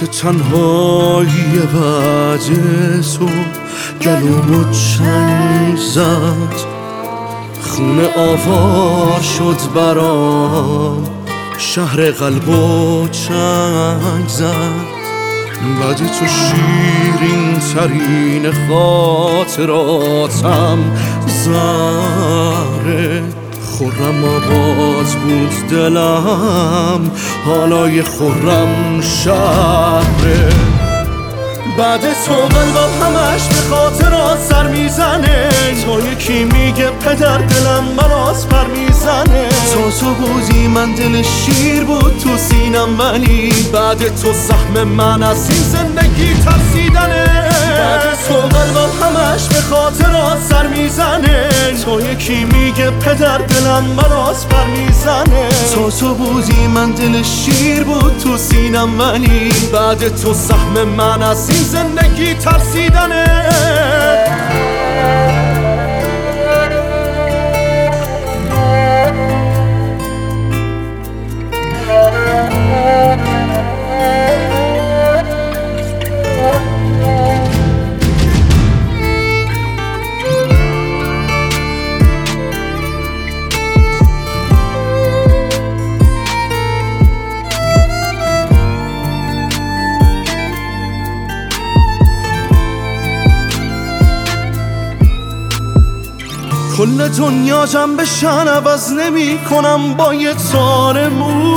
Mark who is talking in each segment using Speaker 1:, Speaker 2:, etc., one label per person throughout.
Speaker 1: تنهایی بعد تو گلومو چنگ زد، خونه آوار شد برام، شهر قلبو چنگ زد. بعد تو شیرین ترین خاطراتم، زهره خورم آباد بود دلم، حالای خورم شهره. بعد تو قلبم همش به خاطرات سر میزنه، تو یکی میگه پدر دلم براس پر میزنه. تو بودی من دل شیر بود تو سینم، ولی بعد تو سهم من از این زندگی ترسیدنه. بعد تو قلبم همش به خاطرات سر میزنه، تو یکی میگه پدر دلم براس پر میزنه. تو بودی من دل شیر بود تو سینم، ولی بعد تو سهم من از این زندگی ترسیدنه. کل دنیا جنب شن عوض نمی کنم با یه تار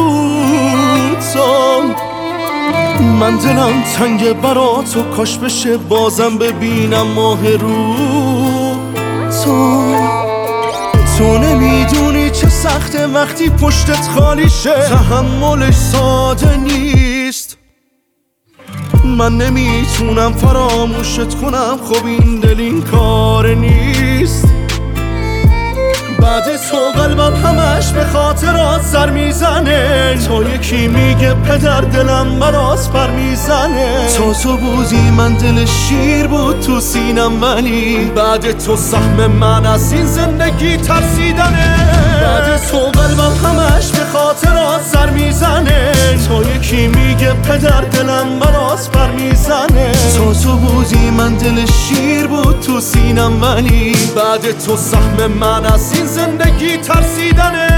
Speaker 1: موتام. من دلم تنگ برا تو، کاش بشه بازم ببینم ماه رو تو نمیدونی چه سخته وقتی پشتت خالی شه، تحملش ساده نیست. من نمیتونم فراموشت کنم، خب این دل این کار نیست. بعد تو قلبم همش به خاطرات سر میزنه، تو یکی میگه پدر دلم براس پر میزنه. تو بودی من دل شیر بود تو سینم، ولی بعد تو سهم من از این زندگی ترسیدنه. بعد تو قلبم همش به خاطرات سر میزنه، تو یکی میگه پدر دلم براس پر میزنه. تو بودی من دل شیر بود تو سینم، ولی بعد تو سهم من از این زندگی ترسیدنه.